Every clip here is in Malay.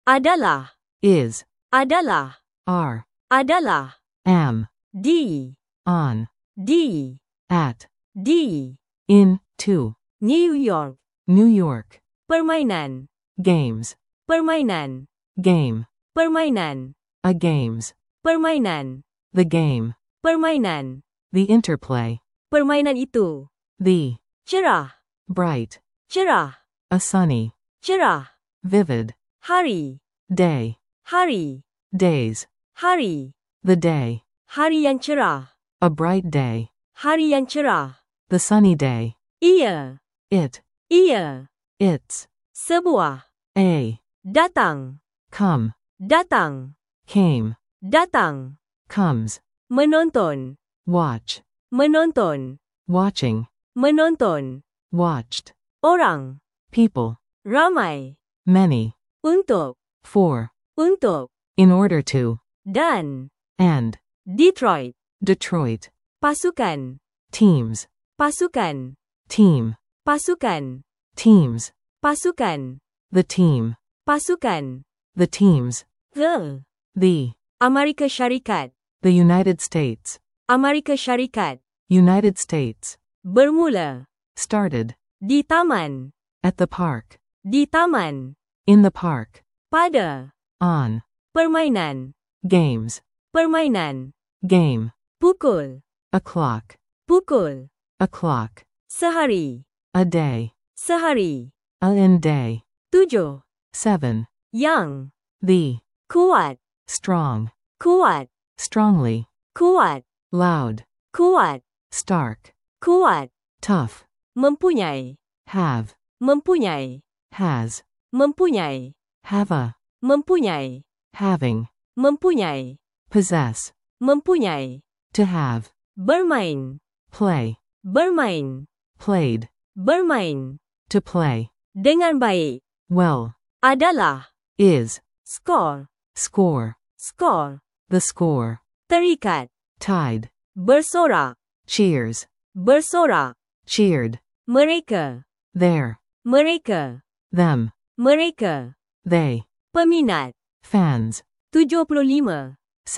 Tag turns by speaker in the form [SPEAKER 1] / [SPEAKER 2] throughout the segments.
[SPEAKER 1] adalah,
[SPEAKER 2] is,
[SPEAKER 1] adalah,
[SPEAKER 2] are,
[SPEAKER 1] adalah,
[SPEAKER 2] am,
[SPEAKER 1] di,
[SPEAKER 2] on,
[SPEAKER 1] di,
[SPEAKER 2] at,
[SPEAKER 1] di,
[SPEAKER 2] in, to,
[SPEAKER 1] New York,
[SPEAKER 2] New York,
[SPEAKER 1] permainan,
[SPEAKER 2] games,
[SPEAKER 1] permainan,
[SPEAKER 2] game,
[SPEAKER 1] permainan,
[SPEAKER 2] a games,
[SPEAKER 1] permainan,
[SPEAKER 2] the game,
[SPEAKER 1] permainan,
[SPEAKER 2] the interplay,
[SPEAKER 1] permainan itu,
[SPEAKER 2] the,
[SPEAKER 1] cerah,
[SPEAKER 2] bright,
[SPEAKER 1] cerah,
[SPEAKER 2] a sunny,
[SPEAKER 1] cerah,
[SPEAKER 2] vivid,
[SPEAKER 1] hari,
[SPEAKER 2] day,
[SPEAKER 1] hari,
[SPEAKER 2] days,
[SPEAKER 1] hari,
[SPEAKER 2] the day,
[SPEAKER 1] hari yang cerah,
[SPEAKER 2] a bright day,
[SPEAKER 1] hari yang cerah,
[SPEAKER 2] the sunny day,
[SPEAKER 1] ia,
[SPEAKER 2] it,
[SPEAKER 1] ia,
[SPEAKER 2] its,
[SPEAKER 1] sebuah,
[SPEAKER 2] a,
[SPEAKER 1] datang,
[SPEAKER 2] come,
[SPEAKER 1] datang,
[SPEAKER 2] came,
[SPEAKER 1] datang,
[SPEAKER 2] comes,
[SPEAKER 1] menonton,
[SPEAKER 2] watch,
[SPEAKER 1] menonton,
[SPEAKER 2] watching,
[SPEAKER 1] menonton,
[SPEAKER 2] watched,
[SPEAKER 1] orang,
[SPEAKER 2] people,
[SPEAKER 1] ramai,
[SPEAKER 2] many,
[SPEAKER 1] untuk,
[SPEAKER 2] for,
[SPEAKER 1] untuk,
[SPEAKER 2] in order to,
[SPEAKER 1] dan,
[SPEAKER 2] and,
[SPEAKER 1] Detroit,
[SPEAKER 2] Detroit,
[SPEAKER 1] pasukan,
[SPEAKER 2] teams,
[SPEAKER 1] pasukan,
[SPEAKER 2] team,
[SPEAKER 1] pasukan,
[SPEAKER 2] teams,
[SPEAKER 1] pasukan,
[SPEAKER 2] the team,
[SPEAKER 1] pasukan,
[SPEAKER 2] the teams,
[SPEAKER 1] the,
[SPEAKER 2] the,
[SPEAKER 1] Amerika Syarikat,
[SPEAKER 2] the United States,
[SPEAKER 1] Amerika Syarikat,
[SPEAKER 2] United States,
[SPEAKER 1] bermula,
[SPEAKER 2] started,
[SPEAKER 1] di taman,
[SPEAKER 2] at the park,
[SPEAKER 1] di taman,
[SPEAKER 2] in the park,
[SPEAKER 1] pada,
[SPEAKER 2] on,
[SPEAKER 1] permainan,
[SPEAKER 2] games,
[SPEAKER 1] permainan,
[SPEAKER 2] game,
[SPEAKER 1] pukul,
[SPEAKER 2] o'clock,
[SPEAKER 1] pukul,
[SPEAKER 2] o'clock,
[SPEAKER 1] sehari,
[SPEAKER 2] a day,
[SPEAKER 1] sehari,
[SPEAKER 2] a in day,
[SPEAKER 1] 7,
[SPEAKER 2] 7,
[SPEAKER 1] yang,
[SPEAKER 2] the,
[SPEAKER 1] kuat,
[SPEAKER 2] strong,
[SPEAKER 1] kuat,
[SPEAKER 2] strongly,
[SPEAKER 1] kuat,
[SPEAKER 2] loud,
[SPEAKER 1] kuat,
[SPEAKER 2] stark,
[SPEAKER 1] kuat,
[SPEAKER 2] tough,
[SPEAKER 1] mempunyai,
[SPEAKER 2] have,
[SPEAKER 1] mempunyai,
[SPEAKER 2] has,
[SPEAKER 1] mempunyai,
[SPEAKER 2] have a,
[SPEAKER 1] mempunyai,
[SPEAKER 2] having,
[SPEAKER 1] mempunyai,
[SPEAKER 2] possess,
[SPEAKER 1] mempunyai,
[SPEAKER 2] to have,
[SPEAKER 1] bermain,
[SPEAKER 2] play,
[SPEAKER 1] bermain,
[SPEAKER 2] played,
[SPEAKER 1] bermain,
[SPEAKER 2] to play,
[SPEAKER 1] dengan baik,
[SPEAKER 2] well,
[SPEAKER 1] adalah,
[SPEAKER 2] is,
[SPEAKER 1] skor,
[SPEAKER 2] score,
[SPEAKER 1] skor,
[SPEAKER 2] the score,
[SPEAKER 1] terikat,
[SPEAKER 2] tied,
[SPEAKER 1] bersorak,
[SPEAKER 2] cheers,
[SPEAKER 1] bersorak,
[SPEAKER 2] cheered,
[SPEAKER 1] mereka,
[SPEAKER 2] there,
[SPEAKER 1] mereka,
[SPEAKER 2] them,
[SPEAKER 1] mereka,
[SPEAKER 2] they,
[SPEAKER 1] peminat,
[SPEAKER 2] fans,
[SPEAKER 1] 75,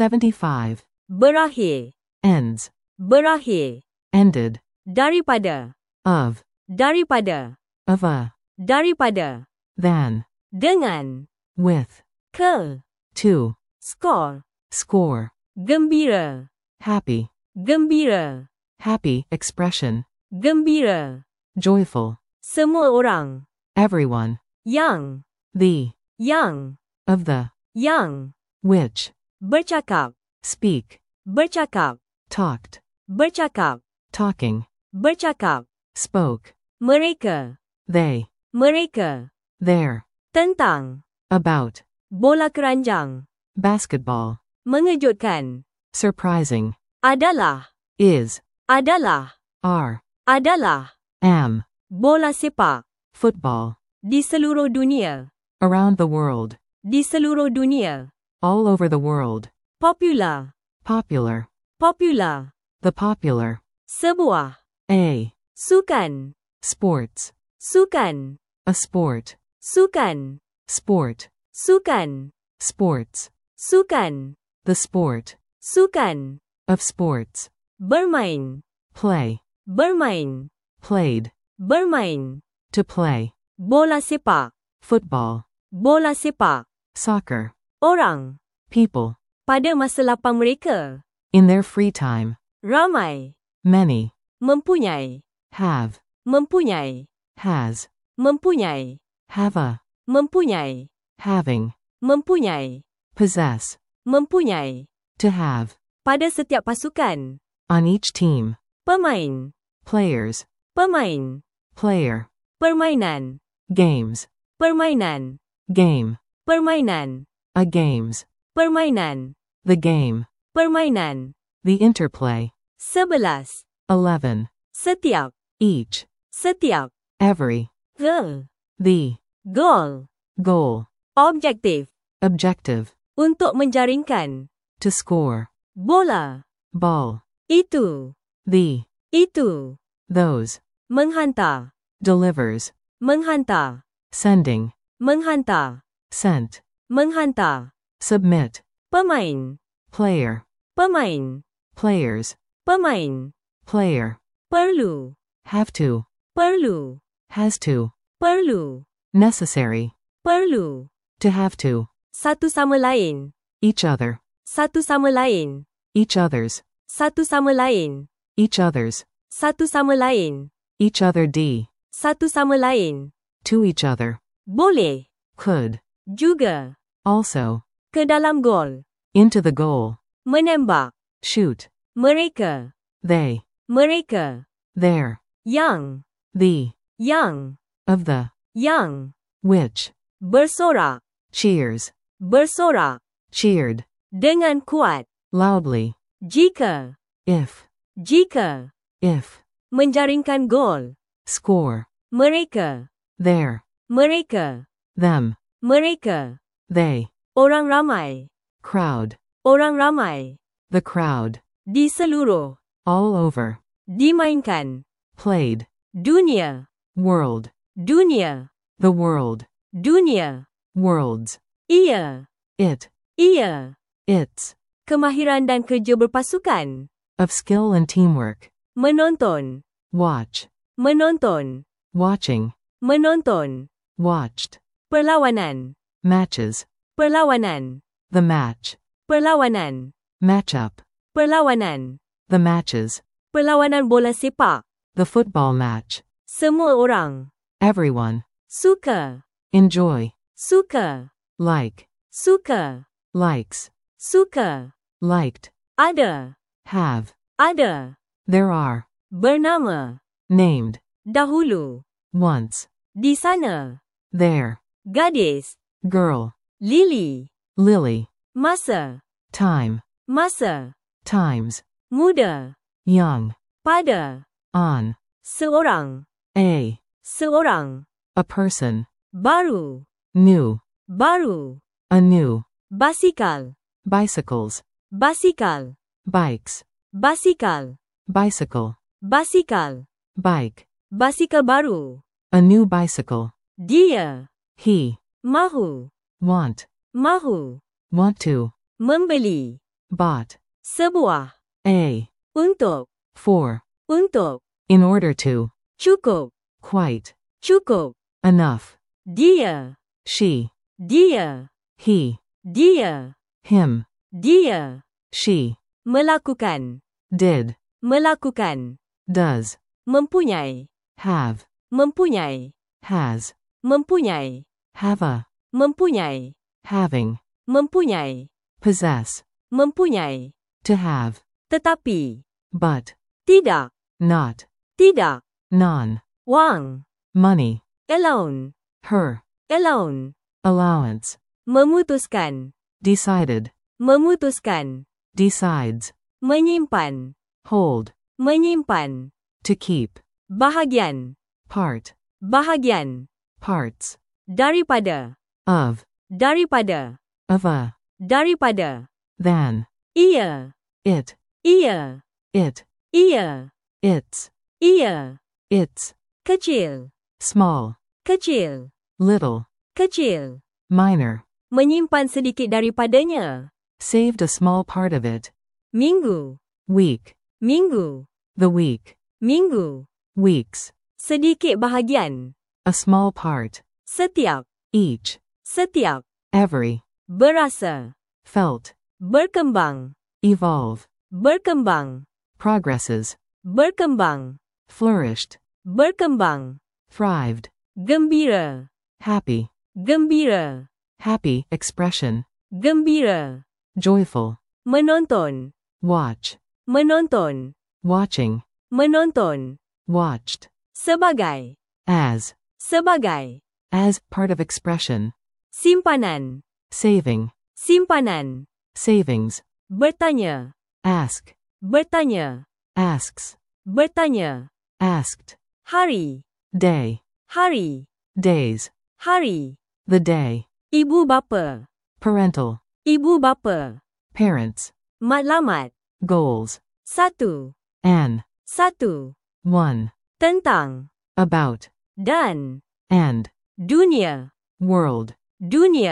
[SPEAKER 2] 75,
[SPEAKER 1] berakhir,
[SPEAKER 2] ends,
[SPEAKER 1] berakhir,
[SPEAKER 2] ended,
[SPEAKER 1] daripada,
[SPEAKER 2] of,
[SPEAKER 1] daripada,
[SPEAKER 2] of a,
[SPEAKER 1] daripada,
[SPEAKER 2] than,
[SPEAKER 1] dengan,
[SPEAKER 2] with,
[SPEAKER 1] ke,
[SPEAKER 2] to,
[SPEAKER 1] skor,
[SPEAKER 2] score,
[SPEAKER 1] gembira,
[SPEAKER 2] happy,
[SPEAKER 1] gembira,
[SPEAKER 2] happy expression,
[SPEAKER 1] gembira,
[SPEAKER 2] joyful,
[SPEAKER 1] semua orang,
[SPEAKER 2] everyone,
[SPEAKER 1] yang,
[SPEAKER 2] the,
[SPEAKER 1] yang,
[SPEAKER 2] of the,
[SPEAKER 1] yang,
[SPEAKER 2] which,
[SPEAKER 1] bercakap,
[SPEAKER 2] speak,
[SPEAKER 1] bercakap,
[SPEAKER 2] talked,
[SPEAKER 1] bercakap,
[SPEAKER 2] talking,
[SPEAKER 1] bercakap,
[SPEAKER 2] spoke,
[SPEAKER 1] mereka,
[SPEAKER 2] they,
[SPEAKER 1] mereka,
[SPEAKER 2] there,
[SPEAKER 1] tentang,
[SPEAKER 2] about,
[SPEAKER 1] bola keranjang,
[SPEAKER 2] basketball,
[SPEAKER 1] mengejutkan,
[SPEAKER 2] surprising,
[SPEAKER 1] adalah,
[SPEAKER 2] is,
[SPEAKER 1] adalah,
[SPEAKER 2] are,
[SPEAKER 1] adalah,
[SPEAKER 2] am,
[SPEAKER 1] bola sepak,
[SPEAKER 2] football,
[SPEAKER 1] di seluruh dunia,
[SPEAKER 2] around the world,
[SPEAKER 1] di seluruh dunia,
[SPEAKER 2] all over the world,
[SPEAKER 1] popular,
[SPEAKER 2] popular,
[SPEAKER 1] popular,
[SPEAKER 2] the popular,
[SPEAKER 1] sebuah,
[SPEAKER 2] a,
[SPEAKER 1] sukan,
[SPEAKER 2] sports,
[SPEAKER 1] sukan,
[SPEAKER 2] a sport,
[SPEAKER 1] sukan,
[SPEAKER 2] sport,
[SPEAKER 1] sukan,
[SPEAKER 2] sports,
[SPEAKER 1] sukan,
[SPEAKER 2] the sport,
[SPEAKER 1] sukan,
[SPEAKER 2] of sports,
[SPEAKER 1] bermain,
[SPEAKER 2] play,
[SPEAKER 1] bermain,
[SPEAKER 2] played,
[SPEAKER 1] bermain,
[SPEAKER 2] to play,
[SPEAKER 1] bola sepak,
[SPEAKER 2] football,
[SPEAKER 1] bola sepak,
[SPEAKER 2] soccer,
[SPEAKER 1] orang,
[SPEAKER 2] people,
[SPEAKER 1] pada masa lapang mereka,
[SPEAKER 2] in their free time,
[SPEAKER 1] ramai,
[SPEAKER 2] many,
[SPEAKER 1] mempunyai,
[SPEAKER 2] have,
[SPEAKER 1] mempunyai,
[SPEAKER 2] has,
[SPEAKER 1] mempunyai,
[SPEAKER 2] have a,
[SPEAKER 1] mempunyai,
[SPEAKER 2] having,
[SPEAKER 1] mempunyai,
[SPEAKER 2] possess,
[SPEAKER 1] mempunyai,
[SPEAKER 2] to have,
[SPEAKER 1] pada setiap pasukan,
[SPEAKER 2] on each team,
[SPEAKER 1] pemain,
[SPEAKER 2] players,
[SPEAKER 1] pemain,
[SPEAKER 2] player,
[SPEAKER 1] permainan,
[SPEAKER 2] games,
[SPEAKER 1] permainan,
[SPEAKER 2] game,
[SPEAKER 1] permainan,
[SPEAKER 2] a games,
[SPEAKER 1] permainan,
[SPEAKER 2] the game,
[SPEAKER 1] permainan,
[SPEAKER 2] the interplay,
[SPEAKER 1] 11,
[SPEAKER 2] 11,
[SPEAKER 1] setiap,
[SPEAKER 2] each,
[SPEAKER 1] setiap,
[SPEAKER 2] every, the,
[SPEAKER 1] goal,
[SPEAKER 2] goal,
[SPEAKER 1] objektif,
[SPEAKER 2] objective,
[SPEAKER 1] untuk menjaringkan,
[SPEAKER 2] to score,
[SPEAKER 1] bola,
[SPEAKER 2] ball,
[SPEAKER 1] itu,
[SPEAKER 2] the,
[SPEAKER 1] itu,
[SPEAKER 2] those,
[SPEAKER 1] menghantar,
[SPEAKER 2] delivers,
[SPEAKER 1] menghantar,
[SPEAKER 2] sending,
[SPEAKER 1] menghantar,
[SPEAKER 2] sent,
[SPEAKER 1] Menghantar.
[SPEAKER 2] submit,
[SPEAKER 1] Pemain.
[SPEAKER 2] player,
[SPEAKER 1] Pemain.
[SPEAKER 2] players,
[SPEAKER 1] Pemain.
[SPEAKER 2] player,
[SPEAKER 1] Perlu.
[SPEAKER 2] have to,
[SPEAKER 1] Perlu.
[SPEAKER 2] has to,
[SPEAKER 1] Perlu.
[SPEAKER 2] necessary,
[SPEAKER 1] Perlu.
[SPEAKER 2] to have to,
[SPEAKER 1] Satu sama lain.
[SPEAKER 2] each other,
[SPEAKER 1] Satu sama lain.
[SPEAKER 2] each other's,
[SPEAKER 1] Satu sama lain.
[SPEAKER 2] each other's,
[SPEAKER 1] Satu sama lain.
[SPEAKER 2] each other d,
[SPEAKER 1] Satu sama lain.
[SPEAKER 2] to each other,
[SPEAKER 1] Boleh.
[SPEAKER 2] could,
[SPEAKER 1] Juga.
[SPEAKER 2] also,
[SPEAKER 1] Ke dalam gol.
[SPEAKER 2] into the goal,
[SPEAKER 1] Menembak.
[SPEAKER 2] shoot,
[SPEAKER 1] Mereka.
[SPEAKER 2] they,
[SPEAKER 1] Mereka.
[SPEAKER 2] their,
[SPEAKER 1] Yang.
[SPEAKER 2] the,
[SPEAKER 1] Yang.
[SPEAKER 2] of the,
[SPEAKER 1] Yang.
[SPEAKER 2] which,
[SPEAKER 1] Bersorak.
[SPEAKER 2] cheers,
[SPEAKER 1] Bersorak.
[SPEAKER 2] cheered,
[SPEAKER 1] Dengan kuat.
[SPEAKER 2] loudly,
[SPEAKER 1] Jika.
[SPEAKER 2] if,
[SPEAKER 1] Jika.
[SPEAKER 2] if,
[SPEAKER 1] Menjaringkan gol.
[SPEAKER 2] score,
[SPEAKER 1] Mereka.
[SPEAKER 2] their,
[SPEAKER 1] Mereka.
[SPEAKER 2] them,
[SPEAKER 1] Mereka.
[SPEAKER 2] they,
[SPEAKER 1] Orang ramai.
[SPEAKER 2] crowd,
[SPEAKER 1] Orang ramai.
[SPEAKER 2] the crowd,
[SPEAKER 1] Di seluruh.
[SPEAKER 2] all over,
[SPEAKER 1] Dimainkan.
[SPEAKER 2] played,
[SPEAKER 1] Dunia.
[SPEAKER 2] world,
[SPEAKER 1] Dunia.
[SPEAKER 2] the world,
[SPEAKER 1] Dunia.
[SPEAKER 2] worlds,
[SPEAKER 1] Ia.
[SPEAKER 2] it,
[SPEAKER 1] Ia.
[SPEAKER 2] its,
[SPEAKER 1] Kemahiran dan kerja berpasukan.
[SPEAKER 2] of skill and teamwork,
[SPEAKER 1] Menonton.
[SPEAKER 2] watch,
[SPEAKER 1] Menonton.
[SPEAKER 2] watching,
[SPEAKER 1] Menonton.
[SPEAKER 2] watched,
[SPEAKER 1] Perlawanan.
[SPEAKER 2] matches,
[SPEAKER 1] Perlawanan.
[SPEAKER 2] the match,
[SPEAKER 1] Perlawanan.
[SPEAKER 2] matchup,
[SPEAKER 1] Perlawanan.
[SPEAKER 2] the matches,
[SPEAKER 1] Perlawanan bola sepak.
[SPEAKER 2] the football match,
[SPEAKER 1] Semua orang.
[SPEAKER 2] everyone,
[SPEAKER 1] Suka.
[SPEAKER 2] enjoy,
[SPEAKER 1] Suka.
[SPEAKER 2] like,
[SPEAKER 1] Suka.
[SPEAKER 2] likes,
[SPEAKER 1] Suka.
[SPEAKER 2] liked,
[SPEAKER 1] Ada.
[SPEAKER 2] have,
[SPEAKER 1] Ada.
[SPEAKER 2] there are,
[SPEAKER 1] Bernama.
[SPEAKER 2] named,
[SPEAKER 1] Dahulu.
[SPEAKER 2] once,
[SPEAKER 1] Di sana.
[SPEAKER 2] there,
[SPEAKER 1] Gadis.
[SPEAKER 2] girl,
[SPEAKER 1] Lili.
[SPEAKER 2] lily,
[SPEAKER 1] Masa.
[SPEAKER 2] time,
[SPEAKER 1] Masa.
[SPEAKER 2] times,
[SPEAKER 1] Muda.
[SPEAKER 2] young,
[SPEAKER 1] Pada.
[SPEAKER 2] on,
[SPEAKER 1] Seorang.
[SPEAKER 2] a
[SPEAKER 1] Seorang.
[SPEAKER 2] person,
[SPEAKER 1] Baru.
[SPEAKER 2] new,
[SPEAKER 1] Baru.
[SPEAKER 2] anew,
[SPEAKER 1] Basikal.
[SPEAKER 2] bicycles,
[SPEAKER 1] Basikal.
[SPEAKER 2] bikes,
[SPEAKER 1] Basikal.
[SPEAKER 2] bicycle,
[SPEAKER 1] Basikal.
[SPEAKER 2] bike,
[SPEAKER 1] Basikal baru.
[SPEAKER 2] a new bicycle,
[SPEAKER 1] Dia.
[SPEAKER 2] he,
[SPEAKER 1] Mahu.
[SPEAKER 2] want,
[SPEAKER 1] Mahu.
[SPEAKER 2] want to,
[SPEAKER 1] Membeli.
[SPEAKER 2] bought,
[SPEAKER 1] Sebuah.
[SPEAKER 2] a,
[SPEAKER 1] Untuk.
[SPEAKER 2] for,
[SPEAKER 1] Untuk.
[SPEAKER 2] in order to,
[SPEAKER 1] Cukup.
[SPEAKER 2] quite,
[SPEAKER 1] Cukup.
[SPEAKER 2] enough,
[SPEAKER 1] Dia.
[SPEAKER 2] she,
[SPEAKER 1] Dia.
[SPEAKER 2] he,
[SPEAKER 1] Dia.
[SPEAKER 2] him,
[SPEAKER 1] Dia.
[SPEAKER 2] she,
[SPEAKER 1] Melakukan.
[SPEAKER 2] did,
[SPEAKER 1] Melakukan.
[SPEAKER 2] does,
[SPEAKER 1] Mempunyai.
[SPEAKER 2] have,
[SPEAKER 1] Mempunyai.
[SPEAKER 2] has,
[SPEAKER 1] Mempunyai.
[SPEAKER 2] have a,
[SPEAKER 1] Mempunyai.
[SPEAKER 2] having,
[SPEAKER 1] Mempunyai.
[SPEAKER 2] possess,
[SPEAKER 1] Mempunyai.
[SPEAKER 2] to have,
[SPEAKER 1] Tetapi.
[SPEAKER 2] but,
[SPEAKER 1] Tidak.
[SPEAKER 2] not,
[SPEAKER 1] Tidak.
[SPEAKER 2] non,
[SPEAKER 1] Wang.
[SPEAKER 2] money,
[SPEAKER 1] Alone.
[SPEAKER 2] her,
[SPEAKER 1] Alone.
[SPEAKER 2] allowance,
[SPEAKER 1] Memutuskan.
[SPEAKER 2] decided,
[SPEAKER 1] Memutuskan.
[SPEAKER 2] decides,
[SPEAKER 1] Menyimpan.
[SPEAKER 2] hold,
[SPEAKER 1] Menyimpan.
[SPEAKER 2] to keep,
[SPEAKER 1] Bahagian.
[SPEAKER 2] part,
[SPEAKER 1] Bahagian.
[SPEAKER 2] parts,
[SPEAKER 1] Daripada.
[SPEAKER 2] of,
[SPEAKER 1] Daripada.
[SPEAKER 2] of a,
[SPEAKER 1] Daripada.
[SPEAKER 2] than,
[SPEAKER 1] Ia.
[SPEAKER 2] it,
[SPEAKER 1] Ia.
[SPEAKER 2] it,
[SPEAKER 1] Ia.
[SPEAKER 2] its,
[SPEAKER 1] Ia.
[SPEAKER 2] its,
[SPEAKER 1] Kecil.
[SPEAKER 2] small,
[SPEAKER 1] Kecil.
[SPEAKER 2] little,
[SPEAKER 1] Kecil.
[SPEAKER 2] minor,
[SPEAKER 1] Menyimpan sedikit daripadanya.
[SPEAKER 2] saved a small part of it,
[SPEAKER 1] Minggu.
[SPEAKER 2] week,
[SPEAKER 1] Minggu.
[SPEAKER 2] the week,
[SPEAKER 1] Minggu.
[SPEAKER 2] weeks,
[SPEAKER 1] Sedikit bahagian.
[SPEAKER 2] a small part,
[SPEAKER 1] Setiap.
[SPEAKER 2] each,
[SPEAKER 1] Setiap.
[SPEAKER 2] every,
[SPEAKER 1] Berasa.
[SPEAKER 2] felt,
[SPEAKER 1] Berkembang.
[SPEAKER 2] evolve,
[SPEAKER 1] Berkembang.
[SPEAKER 2] progresses,
[SPEAKER 1] Berkembang.
[SPEAKER 2] flourished,
[SPEAKER 1] Berkembang.
[SPEAKER 2] thrived,
[SPEAKER 1] Gembira.
[SPEAKER 2] happy,
[SPEAKER 1] Gembira.
[SPEAKER 2] happy expression,
[SPEAKER 1] Gembira.
[SPEAKER 2] joyful,
[SPEAKER 1] Menonton.
[SPEAKER 2] watch,
[SPEAKER 1] Menonton.
[SPEAKER 2] watching,
[SPEAKER 1] Menonton.
[SPEAKER 2] watched,
[SPEAKER 1] Sebagai.
[SPEAKER 2] as,
[SPEAKER 1] Sebagai.
[SPEAKER 2] as part of expression,
[SPEAKER 1] Simpanan.
[SPEAKER 2] saving,
[SPEAKER 1] Simpanan.
[SPEAKER 2] savings,
[SPEAKER 1] Bertanya.
[SPEAKER 2] ask,
[SPEAKER 1] Bertanya.
[SPEAKER 2] asks,
[SPEAKER 1] Bertanya.
[SPEAKER 2] asked,
[SPEAKER 1] Hari.
[SPEAKER 2] day,
[SPEAKER 1] Hari.
[SPEAKER 2] days,
[SPEAKER 1] Hari.
[SPEAKER 2] the day,
[SPEAKER 1] Ibu bapa.
[SPEAKER 2] parental,
[SPEAKER 1] Ibu bapa.
[SPEAKER 2] parents,
[SPEAKER 1] Matlamat.
[SPEAKER 2] goals,
[SPEAKER 1] Satu.
[SPEAKER 2] an,
[SPEAKER 1] Satu.
[SPEAKER 2] one,
[SPEAKER 1] Tentang.
[SPEAKER 2] about,
[SPEAKER 1] Dan.
[SPEAKER 2] and,
[SPEAKER 1] Dunia.
[SPEAKER 2] world,
[SPEAKER 1] Dunia.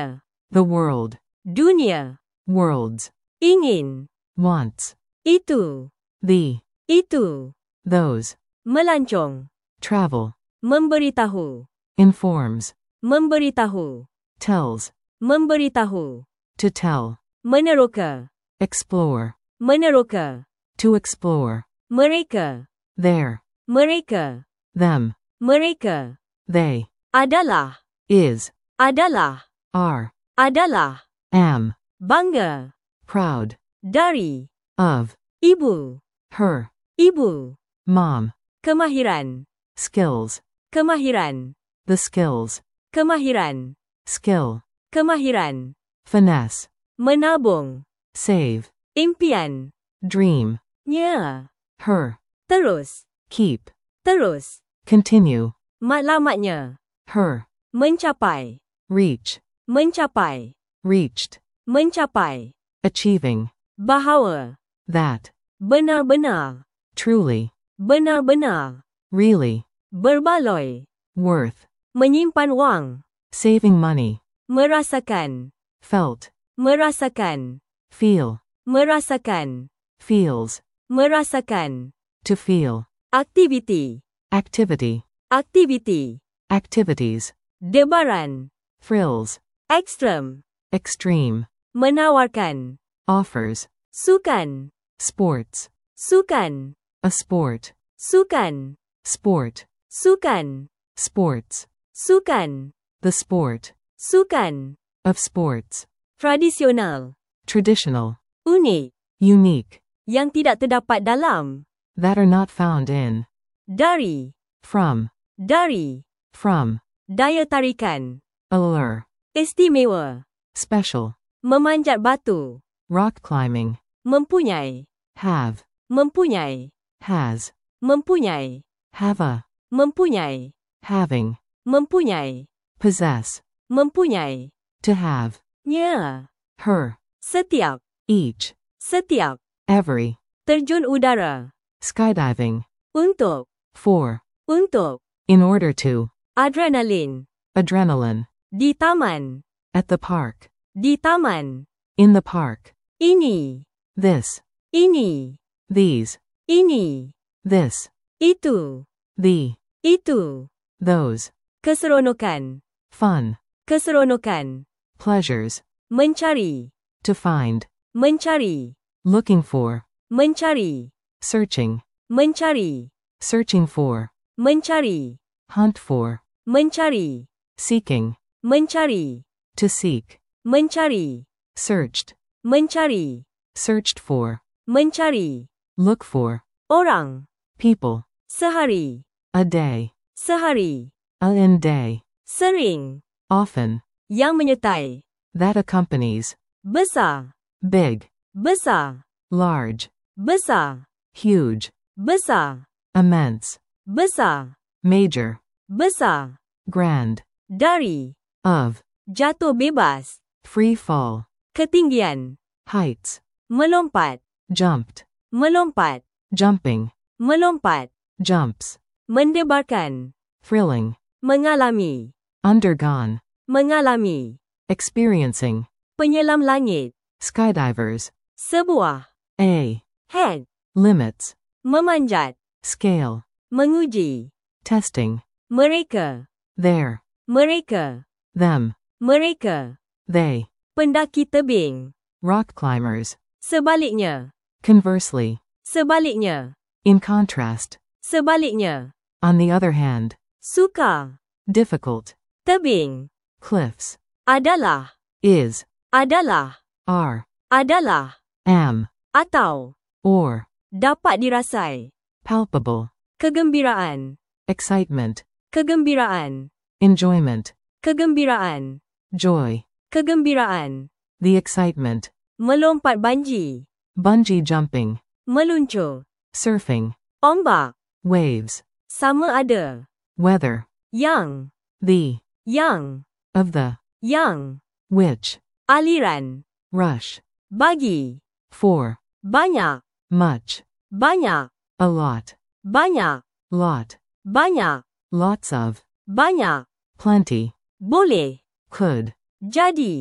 [SPEAKER 2] The world.
[SPEAKER 1] Dunia.
[SPEAKER 2] Worlds.
[SPEAKER 1] Ingin.
[SPEAKER 2] Wants.
[SPEAKER 1] Itu.
[SPEAKER 2] The.
[SPEAKER 1] Itu.
[SPEAKER 2] Those.
[SPEAKER 1] Melancong.
[SPEAKER 2] Travel.
[SPEAKER 1] Memberitahu.
[SPEAKER 2] Informs.
[SPEAKER 1] Memberitahu.
[SPEAKER 2] Tells.
[SPEAKER 1] Memberitahu.
[SPEAKER 2] To tell.
[SPEAKER 1] Meneroka.
[SPEAKER 2] Explore.
[SPEAKER 1] Meneroka.
[SPEAKER 2] To explore.
[SPEAKER 1] Mereka.
[SPEAKER 2] There.
[SPEAKER 1] Mereka.
[SPEAKER 2] Them.
[SPEAKER 1] Mereka.
[SPEAKER 2] They.
[SPEAKER 1] Adalah.
[SPEAKER 2] Is.
[SPEAKER 1] Adalah.
[SPEAKER 2] Are.
[SPEAKER 1] Adalah.
[SPEAKER 2] Am.
[SPEAKER 1] Bangga.
[SPEAKER 2] Proud.
[SPEAKER 1] Dari.
[SPEAKER 2] Of.
[SPEAKER 1] Ibu.
[SPEAKER 2] Her.
[SPEAKER 1] Ibu.
[SPEAKER 2] Mom.
[SPEAKER 1] Kemahiran.
[SPEAKER 2] Skills.
[SPEAKER 1] Kemahiran.
[SPEAKER 2] The skills.
[SPEAKER 1] Kemahiran.
[SPEAKER 2] Skill.
[SPEAKER 1] Kemahiran.
[SPEAKER 2] Finesse.
[SPEAKER 1] Menabung.
[SPEAKER 2] Save.
[SPEAKER 1] Impian.
[SPEAKER 2] Dream.
[SPEAKER 1] Nya.
[SPEAKER 2] Her.
[SPEAKER 1] Terus.
[SPEAKER 2] Keep.
[SPEAKER 1] Terus.
[SPEAKER 2] Continue.
[SPEAKER 1] Matlamatnya.
[SPEAKER 2] Her.
[SPEAKER 1] Mencapai.
[SPEAKER 2] Reach.
[SPEAKER 1] Mencapai.
[SPEAKER 2] Reached.
[SPEAKER 1] Mencapai.
[SPEAKER 2] Achieving.
[SPEAKER 1] Bahawa.
[SPEAKER 2] That.
[SPEAKER 1] Benar-benar.
[SPEAKER 2] Truly.
[SPEAKER 1] Benar-benar.
[SPEAKER 2] Really.
[SPEAKER 1] Berbaloi.
[SPEAKER 2] Worth.
[SPEAKER 1] Menyimpan wang.
[SPEAKER 2] Saving money.
[SPEAKER 1] Merasakan.
[SPEAKER 2] Felt.
[SPEAKER 1] Merasakan.
[SPEAKER 2] Feel.
[SPEAKER 1] Merasakan.
[SPEAKER 2] Feels.
[SPEAKER 1] Merasakan.
[SPEAKER 2] To feel.
[SPEAKER 1] Aktiviti.
[SPEAKER 2] Activity.
[SPEAKER 1] Aktiviti.
[SPEAKER 2] Activities.
[SPEAKER 1] Debaran.
[SPEAKER 2] Thrills.
[SPEAKER 1] Ekstrem.
[SPEAKER 2] Extreme.
[SPEAKER 1] Menawarkan.
[SPEAKER 2] Offers.
[SPEAKER 1] Sukan.
[SPEAKER 2] Sports.
[SPEAKER 1] Sukan.
[SPEAKER 2] A sport.
[SPEAKER 1] Sukan.
[SPEAKER 2] Sport.
[SPEAKER 1] Sukan.
[SPEAKER 2] Sports.
[SPEAKER 1] Sukan.
[SPEAKER 2] The sport.
[SPEAKER 1] Sukan.
[SPEAKER 2] Of sports.
[SPEAKER 1] Tradisional.
[SPEAKER 2] Traditional.
[SPEAKER 1] Unik.
[SPEAKER 2] Unique.
[SPEAKER 1] Yang tidak terdapat dalam.
[SPEAKER 2] That are not found in.
[SPEAKER 1] Dari.
[SPEAKER 2] From.
[SPEAKER 1] Dari.
[SPEAKER 2] From.
[SPEAKER 1] Daya tarikan.
[SPEAKER 2] Allure.
[SPEAKER 1] Istimewa.
[SPEAKER 2] Special.
[SPEAKER 1] Memanjat batu.
[SPEAKER 2] Rock climbing.
[SPEAKER 1] Mempunyai.
[SPEAKER 2] Have.
[SPEAKER 1] Mempunyai.
[SPEAKER 2] Has.
[SPEAKER 1] Mempunyai.
[SPEAKER 2] Have a.
[SPEAKER 1] Mempunyai.
[SPEAKER 2] Having.
[SPEAKER 1] Mempunyai.
[SPEAKER 2] Possess.
[SPEAKER 1] Mempunyai.
[SPEAKER 2] To have.
[SPEAKER 1] Nya.
[SPEAKER 2] Her.
[SPEAKER 1] Setiap.
[SPEAKER 2] Each.
[SPEAKER 1] Setiap.
[SPEAKER 2] Every.
[SPEAKER 1] Terjun udara.
[SPEAKER 2] Skydiving.
[SPEAKER 1] Untuk.
[SPEAKER 2] For.
[SPEAKER 1] Untuk.
[SPEAKER 2] In order to.
[SPEAKER 1] Adrenalin.
[SPEAKER 2] Adrenaline.
[SPEAKER 1] Di taman.
[SPEAKER 2] At the park.
[SPEAKER 1] Di taman.
[SPEAKER 2] In the park.
[SPEAKER 1] Ini.
[SPEAKER 2] This.
[SPEAKER 1] Ini.
[SPEAKER 2] These.
[SPEAKER 1] Ini.
[SPEAKER 2] This.
[SPEAKER 1] Itu.
[SPEAKER 2] The.
[SPEAKER 1] Itu.
[SPEAKER 2] Those.
[SPEAKER 1] Keseronokan.
[SPEAKER 2] Fun.
[SPEAKER 1] Keseronokan.
[SPEAKER 2] Pleasures.
[SPEAKER 1] Mencari.
[SPEAKER 2] To find.
[SPEAKER 1] Mencari.
[SPEAKER 2] Looking for.
[SPEAKER 1] Mencari.
[SPEAKER 2] Searching.
[SPEAKER 1] Mencari.
[SPEAKER 2] Searching for.
[SPEAKER 1] Mencari.
[SPEAKER 2] Hunt for.
[SPEAKER 1] Mencari.
[SPEAKER 2] Seeking.
[SPEAKER 1] Mencari.
[SPEAKER 2] To seek.
[SPEAKER 1] Mencari.
[SPEAKER 2] Searched.
[SPEAKER 1] Mencari.
[SPEAKER 2] Searched for.
[SPEAKER 1] Mencari.
[SPEAKER 2] Look for.
[SPEAKER 1] Orang.
[SPEAKER 2] People.
[SPEAKER 1] Sehari.
[SPEAKER 2] A day.
[SPEAKER 1] Sehari.
[SPEAKER 2] In day.
[SPEAKER 1] Sering.
[SPEAKER 2] Often.
[SPEAKER 1] Yang menyertai.
[SPEAKER 2] That accompanies.
[SPEAKER 1] Besar.
[SPEAKER 2] Big.
[SPEAKER 1] Besar.
[SPEAKER 2] Large.
[SPEAKER 1] Besar.
[SPEAKER 2] Huge.
[SPEAKER 1] Besar.
[SPEAKER 2] Immense.
[SPEAKER 1] Besar.
[SPEAKER 2] Major.
[SPEAKER 1] Besar.
[SPEAKER 2] Grand.
[SPEAKER 1] Dari.
[SPEAKER 2] Of.
[SPEAKER 1] Jatuh bebas.
[SPEAKER 2] Free fall.
[SPEAKER 1] Ketinggian.
[SPEAKER 2] Heights.
[SPEAKER 1] Melompat.
[SPEAKER 2] Jumped.
[SPEAKER 1] Melompat.
[SPEAKER 2] Jumping.
[SPEAKER 1] Melompat.
[SPEAKER 2] Jumps.
[SPEAKER 1] Mendebarkan.
[SPEAKER 2] Thrilling.
[SPEAKER 1] Mengalami.
[SPEAKER 2] Undergone.
[SPEAKER 1] Mengalami.
[SPEAKER 2] Experiencing.
[SPEAKER 1] Penyelam langit.
[SPEAKER 2] Skydivers.
[SPEAKER 1] Sebuah.
[SPEAKER 2] A.
[SPEAKER 1] Head.
[SPEAKER 2] Limits.
[SPEAKER 1] Memanjat.
[SPEAKER 2] Scale.
[SPEAKER 1] Menguji.
[SPEAKER 2] Testing.
[SPEAKER 1] Mereka.
[SPEAKER 2] There.
[SPEAKER 1] Mereka.
[SPEAKER 2] Them.
[SPEAKER 1] Mereka.
[SPEAKER 2] They.
[SPEAKER 1] Pendaki tebing.
[SPEAKER 2] Rock climbers.
[SPEAKER 1] Sebaliknya.
[SPEAKER 2] Conversely.
[SPEAKER 1] Sebaliknya.
[SPEAKER 2] In contrast.
[SPEAKER 1] Sebaliknya.
[SPEAKER 2] On the other hand.
[SPEAKER 1] Sukar.
[SPEAKER 2] Difficult.
[SPEAKER 1] Tebing.
[SPEAKER 2] Cliffs.
[SPEAKER 1] Adalah.
[SPEAKER 2] Is.
[SPEAKER 1] Adalah.
[SPEAKER 2] Are.
[SPEAKER 1] Adalah.
[SPEAKER 2] Am.
[SPEAKER 1] Atau.
[SPEAKER 2] Or.
[SPEAKER 1] Dapat dirasai.
[SPEAKER 2] Palpable.
[SPEAKER 1] Kegembiraan.
[SPEAKER 2] Excitement.
[SPEAKER 1] Kegembiraan.
[SPEAKER 2] Enjoyment.
[SPEAKER 1] Kegembiraan.
[SPEAKER 2] Joy.
[SPEAKER 1] Kegembiraan.
[SPEAKER 2] The excitement.
[SPEAKER 1] Melompat banji.
[SPEAKER 2] Bungee jumping.
[SPEAKER 1] Meluncur.
[SPEAKER 2] Surfing.
[SPEAKER 1] Ombak.
[SPEAKER 2] Waves.
[SPEAKER 1] Sama ada.
[SPEAKER 2] Weather.
[SPEAKER 1] Yang.
[SPEAKER 2] The.
[SPEAKER 1] Yang.
[SPEAKER 2] Of the.
[SPEAKER 1] Yang.
[SPEAKER 2] Which.
[SPEAKER 1] Aliran.
[SPEAKER 2] Rush.
[SPEAKER 1] Bagi.
[SPEAKER 2] For.
[SPEAKER 1] Banyak.
[SPEAKER 2] Much.
[SPEAKER 1] Banyak.
[SPEAKER 2] A lot.
[SPEAKER 1] Banyak.
[SPEAKER 2] Lot.
[SPEAKER 1] Banyak.
[SPEAKER 2] Lots of.
[SPEAKER 1] Banyak.
[SPEAKER 2] Plenty.
[SPEAKER 1] Boleh.
[SPEAKER 2] Could.
[SPEAKER 1] Jadi.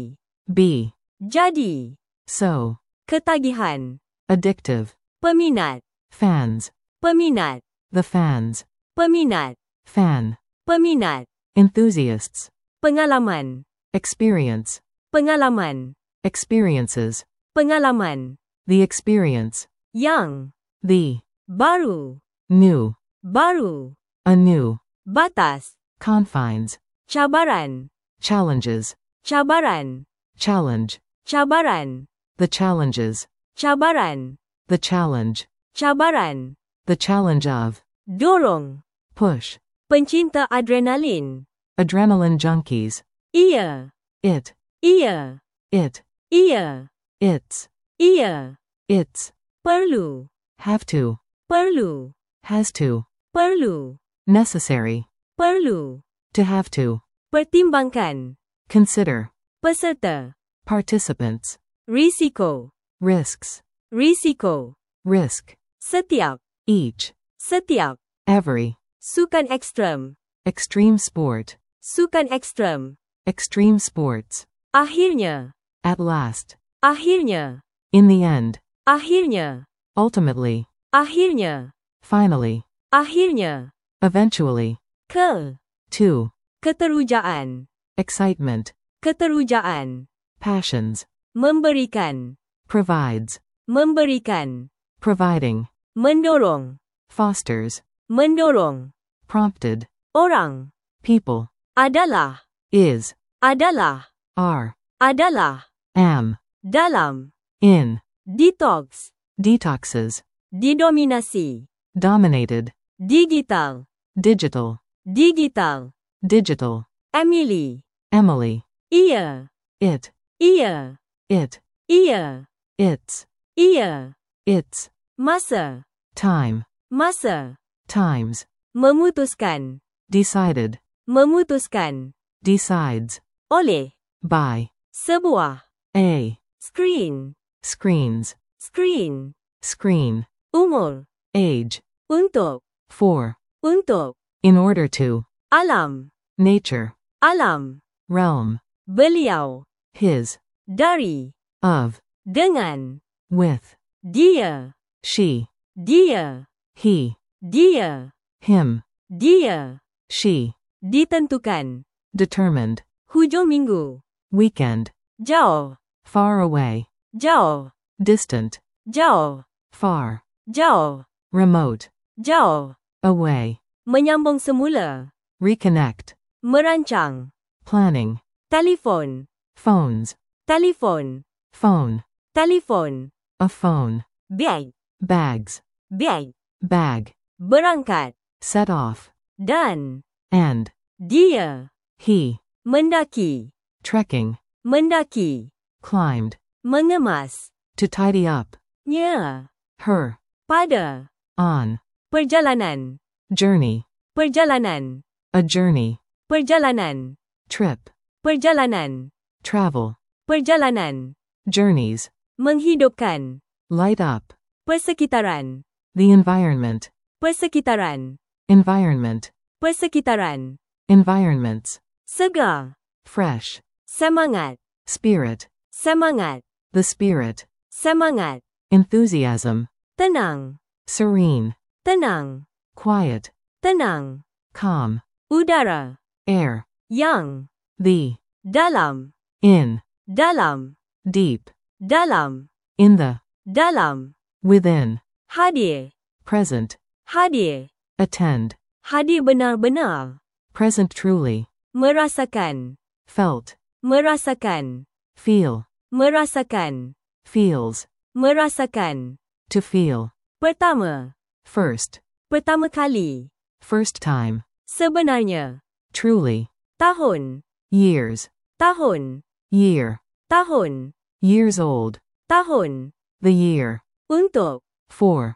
[SPEAKER 2] be,
[SPEAKER 1] jadi,
[SPEAKER 2] so,
[SPEAKER 1] ketagihan,
[SPEAKER 2] addictive,
[SPEAKER 1] peminat,
[SPEAKER 2] fans,
[SPEAKER 1] peminat,
[SPEAKER 2] the fans,
[SPEAKER 1] peminat,
[SPEAKER 2] fan,
[SPEAKER 1] peminat,
[SPEAKER 2] enthusiasts,
[SPEAKER 1] pengalaman,
[SPEAKER 2] experience,
[SPEAKER 1] pengalaman,
[SPEAKER 2] experiences,
[SPEAKER 1] pengalaman,
[SPEAKER 2] the experience,
[SPEAKER 1] yang,
[SPEAKER 2] the,
[SPEAKER 1] baru,
[SPEAKER 2] new,
[SPEAKER 1] baru,
[SPEAKER 2] anew,
[SPEAKER 1] batas,
[SPEAKER 2] confines,
[SPEAKER 1] cabaran,
[SPEAKER 2] challenges,
[SPEAKER 1] cabaran,
[SPEAKER 2] challenge,
[SPEAKER 1] cabaran,
[SPEAKER 2] the challenges,
[SPEAKER 1] cabaran,
[SPEAKER 2] the challenge,
[SPEAKER 1] cabaran,
[SPEAKER 2] the challenge of,
[SPEAKER 1] dorong,
[SPEAKER 2] push,
[SPEAKER 1] pencinta adrenalin,
[SPEAKER 2] adrenaline junkies,
[SPEAKER 1] ia,
[SPEAKER 2] it,
[SPEAKER 1] ia,
[SPEAKER 2] it,
[SPEAKER 1] ia,
[SPEAKER 2] its,
[SPEAKER 1] ia,
[SPEAKER 2] its,
[SPEAKER 1] perlu,
[SPEAKER 2] have to,
[SPEAKER 1] perlu,
[SPEAKER 2] has to,
[SPEAKER 1] perlu,
[SPEAKER 2] necessary,
[SPEAKER 1] perlu,
[SPEAKER 2] to have to,
[SPEAKER 1] pertimbangkan,
[SPEAKER 2] consider,
[SPEAKER 1] peserta,
[SPEAKER 2] participants,
[SPEAKER 1] risiko,
[SPEAKER 2] risks,
[SPEAKER 1] risiko,
[SPEAKER 2] risk,
[SPEAKER 1] setiap,
[SPEAKER 2] each,
[SPEAKER 1] setiap,
[SPEAKER 2] every,
[SPEAKER 1] sukan ekstrem,
[SPEAKER 2] extreme sport,
[SPEAKER 1] sukan ekstrem,
[SPEAKER 2] extreme sports,
[SPEAKER 1] akhirnya,
[SPEAKER 2] at last,
[SPEAKER 1] akhirnya,
[SPEAKER 2] in the end,
[SPEAKER 1] akhirnya,
[SPEAKER 2] ultimately,
[SPEAKER 1] akhirnya,
[SPEAKER 2] finally,
[SPEAKER 1] akhirnya,
[SPEAKER 2] eventually,
[SPEAKER 1] ke,
[SPEAKER 2] to,
[SPEAKER 1] keterujaan,
[SPEAKER 2] excitement,
[SPEAKER 1] keterujaan,
[SPEAKER 2] passions,
[SPEAKER 1] memberikan,
[SPEAKER 2] provides,
[SPEAKER 1] memberikan,
[SPEAKER 2] providing,
[SPEAKER 1] mendorong,
[SPEAKER 2] fosters,
[SPEAKER 1] mendorong,
[SPEAKER 2] prompted,
[SPEAKER 1] orang,
[SPEAKER 2] people,
[SPEAKER 1] adalah,
[SPEAKER 2] is,
[SPEAKER 1] adalah,
[SPEAKER 2] are,
[SPEAKER 1] adalah,
[SPEAKER 2] am,
[SPEAKER 1] dalam,
[SPEAKER 2] in,
[SPEAKER 1] detox,
[SPEAKER 2] detoxes,
[SPEAKER 1] didominasi,
[SPEAKER 2] dominated,
[SPEAKER 1] digital,
[SPEAKER 2] digital,
[SPEAKER 1] digital,
[SPEAKER 2] digital,
[SPEAKER 1] Emily,
[SPEAKER 2] Emily,
[SPEAKER 1] ia,
[SPEAKER 2] it,
[SPEAKER 1] ia,
[SPEAKER 2] it,
[SPEAKER 1] ia,
[SPEAKER 2] its,
[SPEAKER 1] ia,
[SPEAKER 2] its,
[SPEAKER 1] masa,
[SPEAKER 2] time,
[SPEAKER 1] masa,
[SPEAKER 2] times,
[SPEAKER 1] memutuskan,
[SPEAKER 2] decided,
[SPEAKER 1] memutuskan,
[SPEAKER 2] decides,
[SPEAKER 1] oleh,
[SPEAKER 2] by,
[SPEAKER 1] sebuah,
[SPEAKER 2] a,
[SPEAKER 1] screen,
[SPEAKER 2] screens,
[SPEAKER 1] screen,
[SPEAKER 2] screen,
[SPEAKER 1] umur,
[SPEAKER 2] age,
[SPEAKER 1] untuk,
[SPEAKER 2] for,
[SPEAKER 1] untuk,
[SPEAKER 2] in order to,
[SPEAKER 1] alam,
[SPEAKER 2] nature,
[SPEAKER 1] alam,
[SPEAKER 2] realm,
[SPEAKER 1] beliau,
[SPEAKER 2] his,
[SPEAKER 1] dari,
[SPEAKER 2] of,
[SPEAKER 1] dengan,
[SPEAKER 2] with,
[SPEAKER 1] dia,
[SPEAKER 2] she,
[SPEAKER 1] dia,
[SPEAKER 2] he,
[SPEAKER 1] dia,
[SPEAKER 2] him,
[SPEAKER 1] dia,
[SPEAKER 2] she,
[SPEAKER 1] ditentukan,
[SPEAKER 2] determined,
[SPEAKER 1] hujung minggu,
[SPEAKER 2] weekend,
[SPEAKER 1] jauh,
[SPEAKER 2] far away,
[SPEAKER 1] jauh,
[SPEAKER 2] distant,
[SPEAKER 1] jauh,
[SPEAKER 2] far,
[SPEAKER 1] jauh,
[SPEAKER 2] remote,
[SPEAKER 1] jauh,
[SPEAKER 2] away,
[SPEAKER 1] menyambung semula,
[SPEAKER 2] reconnect,
[SPEAKER 1] merancang,
[SPEAKER 2] planning,
[SPEAKER 1] telefon,
[SPEAKER 2] phones,
[SPEAKER 1] telefon,
[SPEAKER 2] phone,
[SPEAKER 1] telefon,
[SPEAKER 2] a phone,
[SPEAKER 1] bag,
[SPEAKER 2] bags,
[SPEAKER 1] bag,
[SPEAKER 2] bag,
[SPEAKER 1] berangkat,
[SPEAKER 2] set off,
[SPEAKER 1] dan,
[SPEAKER 2] and,
[SPEAKER 1] dia,
[SPEAKER 2] he,
[SPEAKER 1] mendaki,
[SPEAKER 2] trekking,
[SPEAKER 1] mendaki,
[SPEAKER 2] climbed,
[SPEAKER 1] mengemas,
[SPEAKER 2] to tidy up,
[SPEAKER 1] nya,
[SPEAKER 2] her,
[SPEAKER 1] pada,
[SPEAKER 2] on,
[SPEAKER 1] perjalanan,
[SPEAKER 2] journey,
[SPEAKER 1] perjalanan,
[SPEAKER 2] a journey,
[SPEAKER 1] perjalanan,
[SPEAKER 2] trip,
[SPEAKER 1] perjalanan,
[SPEAKER 2] travel,
[SPEAKER 1] perjalanan,
[SPEAKER 2] journeys,
[SPEAKER 1] menghidupkan,
[SPEAKER 2] light up,
[SPEAKER 1] persekitaran,
[SPEAKER 2] the environment,
[SPEAKER 1] persekitaran,
[SPEAKER 2] environment,
[SPEAKER 1] persekitaran,
[SPEAKER 2] environments,
[SPEAKER 1] segar,
[SPEAKER 2] fresh,
[SPEAKER 1] semangat,
[SPEAKER 2] spirit,
[SPEAKER 1] semangat,
[SPEAKER 2] the spirit,
[SPEAKER 1] semangat,
[SPEAKER 2] enthusiasm,
[SPEAKER 1] tenang,
[SPEAKER 2] serene,
[SPEAKER 1] tenang,
[SPEAKER 2] quiet,
[SPEAKER 1] tenang,
[SPEAKER 2] calm,
[SPEAKER 1] udara,
[SPEAKER 2] air,
[SPEAKER 1] yang,
[SPEAKER 2] the,
[SPEAKER 1] dalam,
[SPEAKER 2] in,
[SPEAKER 1] dalam,
[SPEAKER 2] deep,
[SPEAKER 1] dalam,
[SPEAKER 2] in the,
[SPEAKER 1] dalam,
[SPEAKER 2] within,
[SPEAKER 1] hadir,
[SPEAKER 2] present,
[SPEAKER 1] hadir,
[SPEAKER 2] attend,
[SPEAKER 1] hadir benar-benar,
[SPEAKER 2] present truly,
[SPEAKER 1] merasakan,
[SPEAKER 2] felt,
[SPEAKER 1] merasakan,
[SPEAKER 2] feel,
[SPEAKER 1] merasakan,
[SPEAKER 2] feels,
[SPEAKER 1] merasakan,
[SPEAKER 2] to feel,
[SPEAKER 1] pertama,
[SPEAKER 2] first,
[SPEAKER 1] pertama kali,
[SPEAKER 2] first time,
[SPEAKER 1] sebenarnya,
[SPEAKER 2] truly,
[SPEAKER 1] tahun,
[SPEAKER 2] years,
[SPEAKER 1] tahun,
[SPEAKER 2] year,
[SPEAKER 1] tahun,
[SPEAKER 2] years old,
[SPEAKER 1] tahun,
[SPEAKER 2] the year,
[SPEAKER 1] untuk,
[SPEAKER 2] for,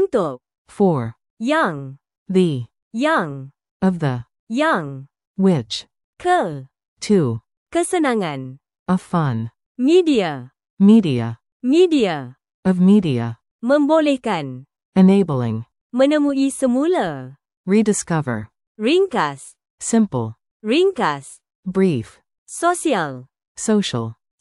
[SPEAKER 1] yang,
[SPEAKER 2] the,
[SPEAKER 1] yang,
[SPEAKER 2] of the,
[SPEAKER 1] yang,
[SPEAKER 2] which,
[SPEAKER 1] ke,
[SPEAKER 2] to,
[SPEAKER 1] kesenangan,
[SPEAKER 2] a fun,
[SPEAKER 1] media,
[SPEAKER 2] media,
[SPEAKER 1] media,
[SPEAKER 2] of media,
[SPEAKER 1] membolehkan,
[SPEAKER 2] enabling,
[SPEAKER 1] menemui semula,
[SPEAKER 2] rediscover,
[SPEAKER 1] ringkas,
[SPEAKER 2] simple,
[SPEAKER 1] ringkas,
[SPEAKER 2] brief,
[SPEAKER 1] sosial,
[SPEAKER 2] social,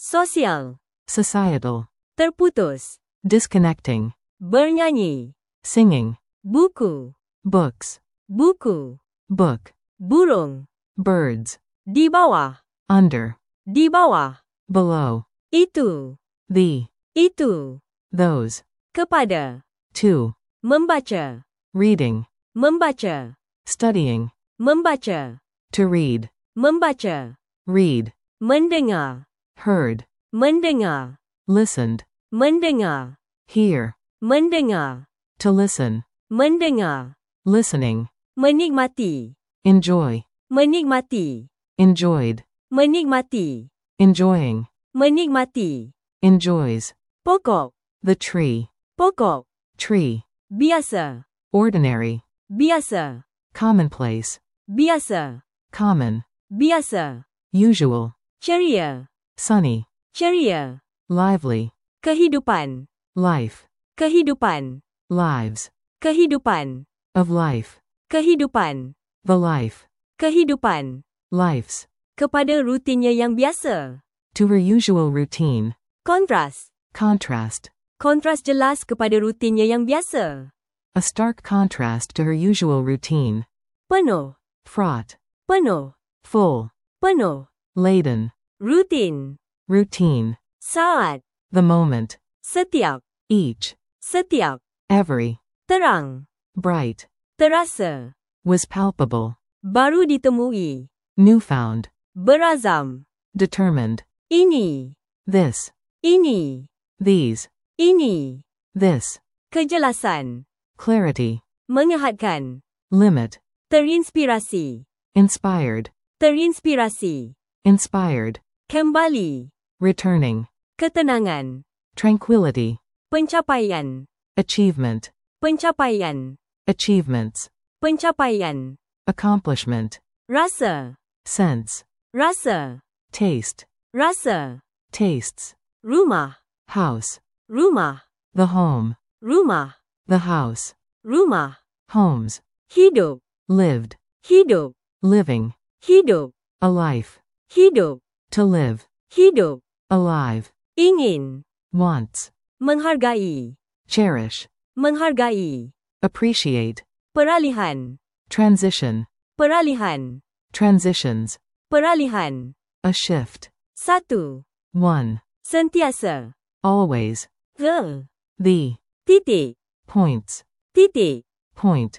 [SPEAKER 1] sosial,
[SPEAKER 2] societal,
[SPEAKER 1] terputus,
[SPEAKER 2] disconnecting,
[SPEAKER 1] bernyanyi,
[SPEAKER 2] singing,
[SPEAKER 1] buku,
[SPEAKER 2] books,
[SPEAKER 1] buku,
[SPEAKER 2] book,
[SPEAKER 1] burung,
[SPEAKER 2] birds,
[SPEAKER 1] di bawah,
[SPEAKER 2] under,
[SPEAKER 1] di bawah,
[SPEAKER 2] below,
[SPEAKER 1] itu,
[SPEAKER 2] the,
[SPEAKER 1] itu,
[SPEAKER 2] those,
[SPEAKER 1] kepada,
[SPEAKER 2] to,
[SPEAKER 1] membaca,
[SPEAKER 2] reading,
[SPEAKER 1] membaca,
[SPEAKER 2] studying,
[SPEAKER 1] membaca,
[SPEAKER 2] to read,
[SPEAKER 1] membaca,
[SPEAKER 2] read,
[SPEAKER 1] mendengar,
[SPEAKER 2] heard,
[SPEAKER 1] mendengar,
[SPEAKER 2] listened,
[SPEAKER 1] mendengar,
[SPEAKER 2] hear,
[SPEAKER 1] mendengar,
[SPEAKER 2] to listen,
[SPEAKER 1] mendengar,
[SPEAKER 2] listening,
[SPEAKER 1] menikmati,
[SPEAKER 2] enjoy,
[SPEAKER 1] menikmati,
[SPEAKER 2] enjoyed,
[SPEAKER 1] menikmati,
[SPEAKER 2] enjoying,
[SPEAKER 1] menikmati,
[SPEAKER 2] enjoys,
[SPEAKER 1] pokok,
[SPEAKER 2] the tree,
[SPEAKER 1] pokok,
[SPEAKER 2] tree,
[SPEAKER 1] biasa,
[SPEAKER 2] ordinary,
[SPEAKER 1] biasa,
[SPEAKER 2] commonplace,
[SPEAKER 1] biasa,
[SPEAKER 2] common,
[SPEAKER 1] biasa,
[SPEAKER 2] usual,
[SPEAKER 1] ceria,
[SPEAKER 2] sunny,
[SPEAKER 1] ceria,
[SPEAKER 2] lively,
[SPEAKER 1] kehidupan,
[SPEAKER 2] life,
[SPEAKER 1] kehidupan,
[SPEAKER 2] lives,
[SPEAKER 1] kehidupan,
[SPEAKER 2] of life,
[SPEAKER 1] kehidupan,
[SPEAKER 2] the life,
[SPEAKER 1] kehidupan,
[SPEAKER 2] lives,
[SPEAKER 1] kepada rutinnya yang biasa,
[SPEAKER 2] to her usual routine,
[SPEAKER 1] kontras,
[SPEAKER 2] contrast,
[SPEAKER 1] kontras jelas kepada rutinnya yang biasa,
[SPEAKER 2] a stark contrast to her usual routine,
[SPEAKER 1] penuh,
[SPEAKER 2] fraught,
[SPEAKER 1] penuh,
[SPEAKER 2] full,
[SPEAKER 1] penuh,
[SPEAKER 2] laden,
[SPEAKER 1] rutin,
[SPEAKER 2] routine,
[SPEAKER 1] saat,
[SPEAKER 2] the moment,
[SPEAKER 1] setiap,
[SPEAKER 2] each,
[SPEAKER 1] setiap,
[SPEAKER 2] every,
[SPEAKER 1] terang,
[SPEAKER 2] bright,
[SPEAKER 1] terasa,
[SPEAKER 2] was palpable,
[SPEAKER 1] baru ditemui,
[SPEAKER 2] newfound,
[SPEAKER 1] berazam,
[SPEAKER 2] determined,
[SPEAKER 1] ini,
[SPEAKER 2] this,
[SPEAKER 1] ini,
[SPEAKER 2] these,
[SPEAKER 1] ini,
[SPEAKER 2] this,
[SPEAKER 1] kejelasan,
[SPEAKER 2] clarity,
[SPEAKER 1] menyehatkan,
[SPEAKER 2] limit,
[SPEAKER 1] terinspirasi,
[SPEAKER 2] inspired,
[SPEAKER 1] terinspirasi,
[SPEAKER 2] inspired,
[SPEAKER 1] kembali,
[SPEAKER 2] returning,
[SPEAKER 1] ketenangan,
[SPEAKER 2] tranquility,
[SPEAKER 1] pencapaian,
[SPEAKER 2] achievement,
[SPEAKER 1] pencapaian,
[SPEAKER 2] achievements,
[SPEAKER 1] pencapaian,
[SPEAKER 2] accomplishment,
[SPEAKER 1] rasa,
[SPEAKER 2] sense,
[SPEAKER 1] rasa,
[SPEAKER 2] taste,
[SPEAKER 1] rasa,
[SPEAKER 2] tastes,
[SPEAKER 1] rumah,
[SPEAKER 2] house,
[SPEAKER 1] rumah,
[SPEAKER 2] the home,
[SPEAKER 1] rumah,
[SPEAKER 2] the house,
[SPEAKER 1] rumah,
[SPEAKER 2] homes,
[SPEAKER 1] hidup,
[SPEAKER 2] lived,
[SPEAKER 1] hidup,
[SPEAKER 2] living,
[SPEAKER 1] hidup,
[SPEAKER 2] a life,
[SPEAKER 1] hidup,
[SPEAKER 2] to live,
[SPEAKER 1] hidup,
[SPEAKER 2] alive,
[SPEAKER 1] ingin,
[SPEAKER 2] wants,
[SPEAKER 1] menghargai,
[SPEAKER 2] cherish,
[SPEAKER 1] menghargai,
[SPEAKER 2] appreciate,
[SPEAKER 1] peralihan,
[SPEAKER 2] transition,
[SPEAKER 1] peralihan,
[SPEAKER 2] transitions,
[SPEAKER 1] peralihan,
[SPEAKER 2] a shift,
[SPEAKER 1] satu,
[SPEAKER 2] one,
[SPEAKER 1] sentiasa,
[SPEAKER 2] always,
[SPEAKER 1] the,
[SPEAKER 2] the,
[SPEAKER 1] titik,
[SPEAKER 2] points,
[SPEAKER 1] titik,
[SPEAKER 2] point,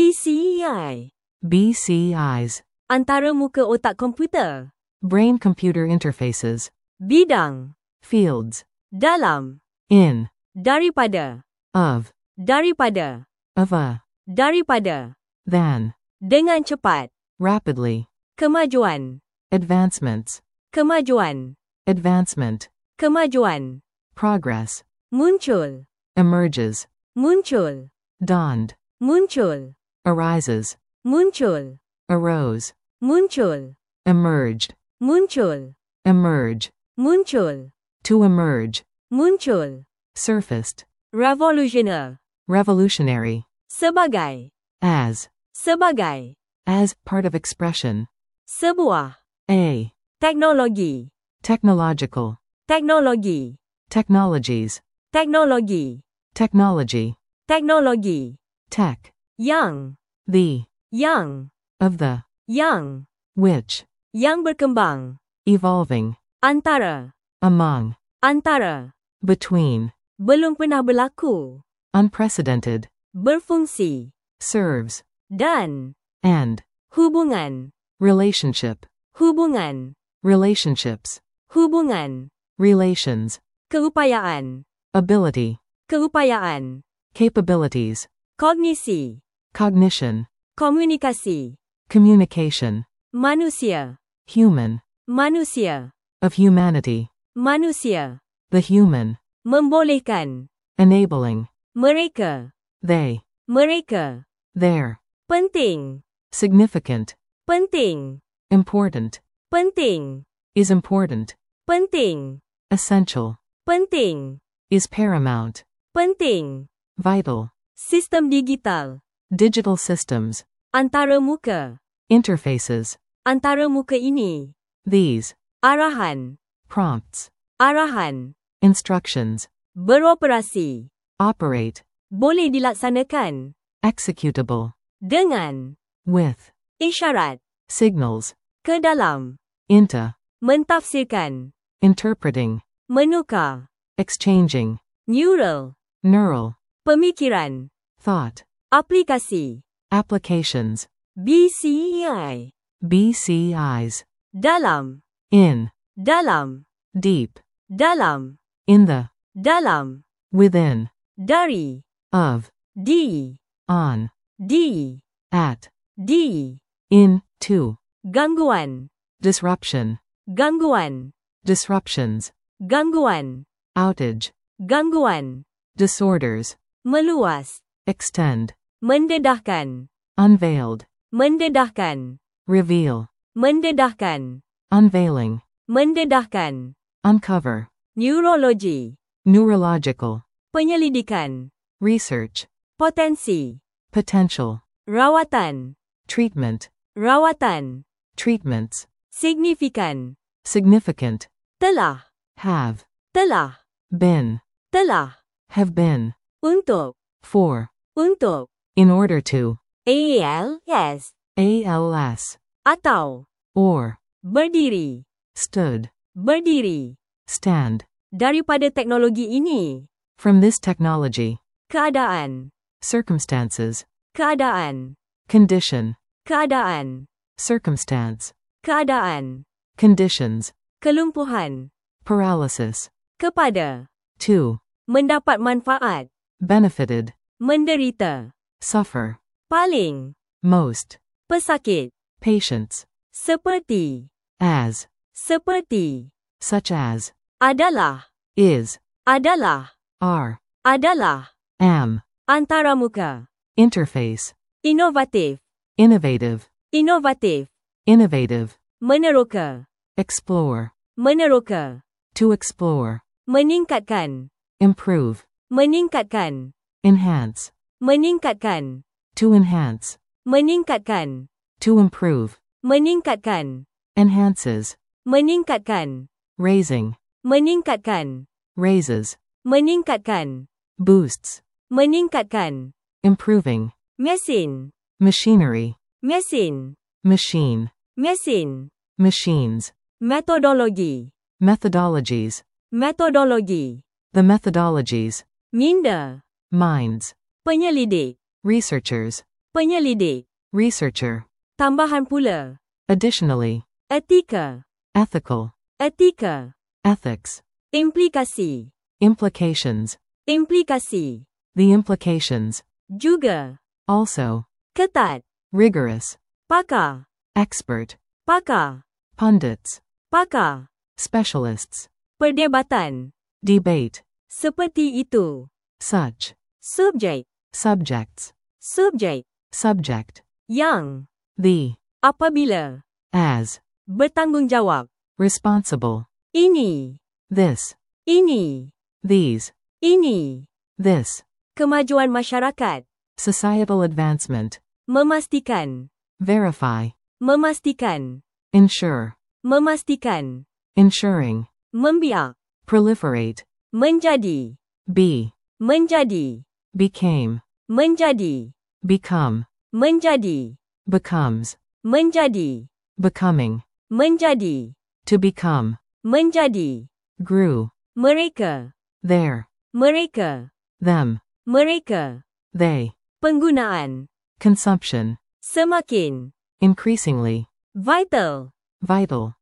[SPEAKER 1] BCI,
[SPEAKER 2] BCIs,
[SPEAKER 1] antara muka otak komputer,
[SPEAKER 2] brain-computer interfaces,
[SPEAKER 1] bidang,
[SPEAKER 2] fields,
[SPEAKER 1] dalam,
[SPEAKER 2] in,
[SPEAKER 1] daripada,
[SPEAKER 2] of,
[SPEAKER 1] daripada,
[SPEAKER 2] of a,
[SPEAKER 1] daripada,
[SPEAKER 2] than,
[SPEAKER 1] dengan cepat,
[SPEAKER 2] rapidly,
[SPEAKER 1] kemajuan,
[SPEAKER 2] advancements,
[SPEAKER 1] kemajuan,
[SPEAKER 2] advancement,
[SPEAKER 1] kemajuan,
[SPEAKER 2] progress,
[SPEAKER 1] muncul,
[SPEAKER 2] emerges,
[SPEAKER 1] muncul,
[SPEAKER 2] dawned,
[SPEAKER 1] muncul,
[SPEAKER 2] arises,
[SPEAKER 1] muncul,
[SPEAKER 2] arose,
[SPEAKER 1] muncul,
[SPEAKER 2] emerged,
[SPEAKER 1] muncul,
[SPEAKER 2] emerge,
[SPEAKER 1] muncul,
[SPEAKER 2] to emerge,
[SPEAKER 1] muncul,
[SPEAKER 2] surfaced,
[SPEAKER 1] revolutionary,
[SPEAKER 2] revolutionary,
[SPEAKER 1] sebagai,
[SPEAKER 2] as part of expression,
[SPEAKER 1] sebuah,
[SPEAKER 2] a,
[SPEAKER 1] teknologi,
[SPEAKER 2] technological,
[SPEAKER 1] teknologi,
[SPEAKER 2] technologies,
[SPEAKER 1] teknologi,
[SPEAKER 2] technology,
[SPEAKER 1] teknologi,
[SPEAKER 2] tech,
[SPEAKER 1] yang,
[SPEAKER 2] the, of the,
[SPEAKER 1] yang,
[SPEAKER 2] which,
[SPEAKER 1] yang berkembang,
[SPEAKER 2] evolving,
[SPEAKER 1] antara,
[SPEAKER 2] among,
[SPEAKER 1] antara,
[SPEAKER 2] between,
[SPEAKER 1] belum pernah berlaku,
[SPEAKER 2] unprecedented,
[SPEAKER 1] berfungsi,
[SPEAKER 2] serves,
[SPEAKER 1] dan,
[SPEAKER 2] and,
[SPEAKER 1] hubungan,
[SPEAKER 2] relationship,
[SPEAKER 1] hubungan,
[SPEAKER 2] relationships,
[SPEAKER 1] hubungan,
[SPEAKER 2] relations,
[SPEAKER 1] keupayaan,
[SPEAKER 2] ability,
[SPEAKER 1] keupayaan,
[SPEAKER 2] capabilities,
[SPEAKER 1] kognisi,
[SPEAKER 2] cognition,
[SPEAKER 1] komunikasi,
[SPEAKER 2] communication,
[SPEAKER 1] manusia,
[SPEAKER 2] human,
[SPEAKER 1] manusia,
[SPEAKER 2] of humanity,
[SPEAKER 1] manusia,
[SPEAKER 2] the human,
[SPEAKER 1] membolehkan,
[SPEAKER 2] enabling,
[SPEAKER 1] mereka,
[SPEAKER 2] they,
[SPEAKER 1] mereka,
[SPEAKER 2] their,
[SPEAKER 1] penting,
[SPEAKER 2] significant,
[SPEAKER 1] penting,
[SPEAKER 2] important,
[SPEAKER 1] penting,
[SPEAKER 2] is important,
[SPEAKER 1] penting,
[SPEAKER 2] essential,
[SPEAKER 1] penting,
[SPEAKER 2] is paramount,
[SPEAKER 1] penting,
[SPEAKER 2] vital,
[SPEAKER 1] sistem digital,
[SPEAKER 2] digital systems,
[SPEAKER 1] antara muka,
[SPEAKER 2] interfaces,
[SPEAKER 1] antara muka ini,
[SPEAKER 2] these,
[SPEAKER 1] arahan,
[SPEAKER 2] prompts,
[SPEAKER 1] arahan,
[SPEAKER 2] instructions,
[SPEAKER 1] beroperasi,
[SPEAKER 2] operate,
[SPEAKER 1] boleh dilaksanakan,
[SPEAKER 2] executable,
[SPEAKER 1] dengan,
[SPEAKER 2] with,
[SPEAKER 1] isyarat,
[SPEAKER 2] signals,
[SPEAKER 1] ke dalam,
[SPEAKER 2] into,
[SPEAKER 1] mentafsirkan,
[SPEAKER 2] interpreting,
[SPEAKER 1] menukar,
[SPEAKER 2] exchanging,
[SPEAKER 1] neural,
[SPEAKER 2] neural,
[SPEAKER 1] pemikiran,
[SPEAKER 2] thought,
[SPEAKER 1] aplikasi,
[SPEAKER 2] applications,
[SPEAKER 1] BCI,
[SPEAKER 2] BCIs,
[SPEAKER 1] dalam,
[SPEAKER 2] in,
[SPEAKER 1] dalam,
[SPEAKER 2] deep,
[SPEAKER 1] dalam,
[SPEAKER 2] in the,
[SPEAKER 1] dalam,
[SPEAKER 2] within,
[SPEAKER 1] dari,
[SPEAKER 2] of,
[SPEAKER 1] di,
[SPEAKER 2] on,
[SPEAKER 1] di,
[SPEAKER 2] at,
[SPEAKER 1] di,
[SPEAKER 2] in, to,
[SPEAKER 1] gangguan,
[SPEAKER 2] disruption,
[SPEAKER 1] gangguan,
[SPEAKER 2] disruptions,
[SPEAKER 1] gangguan,
[SPEAKER 2] outage,
[SPEAKER 1] gangguan,
[SPEAKER 2] disorders,
[SPEAKER 1] meluas,
[SPEAKER 2] extend,
[SPEAKER 1] mendedahkan,
[SPEAKER 2] unveiled,
[SPEAKER 1] mendedahkan,
[SPEAKER 2] reveal,
[SPEAKER 1] mendedahkan,
[SPEAKER 2] unveiling,
[SPEAKER 1] mendedahkan,
[SPEAKER 2] uncover,
[SPEAKER 1] neurologi,
[SPEAKER 2] neurological,
[SPEAKER 1] penyelidikan,
[SPEAKER 2] research,
[SPEAKER 1] potensi,
[SPEAKER 2] potential,
[SPEAKER 1] rawatan,
[SPEAKER 2] treatment,
[SPEAKER 1] rawatan,
[SPEAKER 2] treatments,
[SPEAKER 1] signifikan,
[SPEAKER 2] significant,
[SPEAKER 1] telah,
[SPEAKER 2] have,
[SPEAKER 1] telah,
[SPEAKER 2] been,
[SPEAKER 1] telah,
[SPEAKER 2] have been,
[SPEAKER 1] untuk,
[SPEAKER 2] for,
[SPEAKER 1] untuk,
[SPEAKER 2] in order to,
[SPEAKER 1] ALS,
[SPEAKER 2] ALS,
[SPEAKER 1] atau,
[SPEAKER 2] or,
[SPEAKER 1] berdiri,
[SPEAKER 2] stood,
[SPEAKER 1] berdiri,
[SPEAKER 2] stand,
[SPEAKER 1] daripada teknologi ini,
[SPEAKER 2] from this technology,
[SPEAKER 1] keadaan,
[SPEAKER 2] circumstances,
[SPEAKER 1] keadaan,
[SPEAKER 2] condition,
[SPEAKER 1] keadaan,
[SPEAKER 2] circumstance,
[SPEAKER 1] keadaan,
[SPEAKER 2] conditions,
[SPEAKER 1] kelumpuhan,
[SPEAKER 2] paralysis,
[SPEAKER 1] kepada,
[SPEAKER 2] to,
[SPEAKER 1] mendapat manfaat,
[SPEAKER 2] benefited,
[SPEAKER 1] menderita,
[SPEAKER 2] suffer,
[SPEAKER 1] paling,
[SPEAKER 2] most,
[SPEAKER 1] pesakit,
[SPEAKER 2] patients,
[SPEAKER 1] seperti,
[SPEAKER 2] as,
[SPEAKER 1] seperti,
[SPEAKER 2] such as,
[SPEAKER 1] adalah,
[SPEAKER 2] is,
[SPEAKER 1] adalah,
[SPEAKER 2] are,
[SPEAKER 1] adalah,
[SPEAKER 2] am,
[SPEAKER 1] antaramuka,
[SPEAKER 2] interface,
[SPEAKER 1] inovatif,
[SPEAKER 2] innovative,
[SPEAKER 1] inovatif,
[SPEAKER 2] innovative,
[SPEAKER 1] meneroka,
[SPEAKER 2] explore,
[SPEAKER 1] meneroka,
[SPEAKER 2] to explore,
[SPEAKER 1] meningkatkan,
[SPEAKER 2] improve,
[SPEAKER 1] meningkatkan,
[SPEAKER 2] enhance,
[SPEAKER 1] meningkatkan,
[SPEAKER 2] to enhance,
[SPEAKER 1] meningkatkan,
[SPEAKER 2] to improve,
[SPEAKER 1] meningkatkan,
[SPEAKER 2] enhances,
[SPEAKER 1] meningkatkan,
[SPEAKER 2] raising,
[SPEAKER 1] meningkatkan,
[SPEAKER 2] raises,
[SPEAKER 1] meningkatkan,
[SPEAKER 2] boosts,
[SPEAKER 1] meningkatkan,
[SPEAKER 2] improving,
[SPEAKER 1] mesin,
[SPEAKER 2] machinery,
[SPEAKER 1] mesin,
[SPEAKER 2] machine,
[SPEAKER 1] mesin,
[SPEAKER 2] machines,
[SPEAKER 1] metodologi,
[SPEAKER 2] methodologies,
[SPEAKER 1] metodologi,
[SPEAKER 2] the methodologies,
[SPEAKER 1] minda,
[SPEAKER 2] minds,
[SPEAKER 1] penyelidik,
[SPEAKER 2] researchers,
[SPEAKER 1] penyelidik,
[SPEAKER 2] researcher,
[SPEAKER 1] tambahan pula,
[SPEAKER 2] additionally,
[SPEAKER 1] etika,
[SPEAKER 2] ethical,
[SPEAKER 1] etika,
[SPEAKER 2] ethics,
[SPEAKER 1] implikasi,
[SPEAKER 2] implications,
[SPEAKER 1] implikasi,
[SPEAKER 2] the implications,
[SPEAKER 1] juga,
[SPEAKER 2] also,
[SPEAKER 1] ketat,
[SPEAKER 2] rigorous,
[SPEAKER 1] pakar,
[SPEAKER 2] expert,
[SPEAKER 1] pakar,
[SPEAKER 2] pundits,
[SPEAKER 1] pakar,
[SPEAKER 2] specialists,
[SPEAKER 1] perdebatan,
[SPEAKER 2] debate,
[SPEAKER 1] seperti itu,
[SPEAKER 2] such,
[SPEAKER 1] subjek,
[SPEAKER 2] subjects,
[SPEAKER 1] subjek,
[SPEAKER 2] subject,
[SPEAKER 1] yang,
[SPEAKER 2] the,
[SPEAKER 1] apabila,
[SPEAKER 2] as,
[SPEAKER 1] bertanggungjawab,
[SPEAKER 2] responsible,
[SPEAKER 1] ini,
[SPEAKER 2] this,
[SPEAKER 1] ini,
[SPEAKER 2] these,
[SPEAKER 1] ini,
[SPEAKER 2] this,
[SPEAKER 1] kemajuan masyarakat,
[SPEAKER 2] societal advancement,
[SPEAKER 1] memastikan,
[SPEAKER 2] verify,
[SPEAKER 1] memastikan,
[SPEAKER 2] ensure,
[SPEAKER 1] memastikan,
[SPEAKER 2] ensuring,
[SPEAKER 1] membiak,
[SPEAKER 2] proliferate,
[SPEAKER 1] menjadi,
[SPEAKER 2] be,
[SPEAKER 1] menjadi,
[SPEAKER 2] became,
[SPEAKER 1] menjadi,
[SPEAKER 2] become,
[SPEAKER 1] menjadi,
[SPEAKER 2] becomes,
[SPEAKER 1] menjadi,
[SPEAKER 2] becoming,
[SPEAKER 1] menjadi,
[SPEAKER 2] to become,
[SPEAKER 1] menjadi,
[SPEAKER 2] grew,
[SPEAKER 1] mereka,
[SPEAKER 2] there,
[SPEAKER 1] mereka,
[SPEAKER 2] them,
[SPEAKER 1] mereka,
[SPEAKER 2] they,
[SPEAKER 1] penggunaan,
[SPEAKER 2] consumption,
[SPEAKER 1] semakin,
[SPEAKER 2] increasingly,
[SPEAKER 1] vital,
[SPEAKER 2] vital,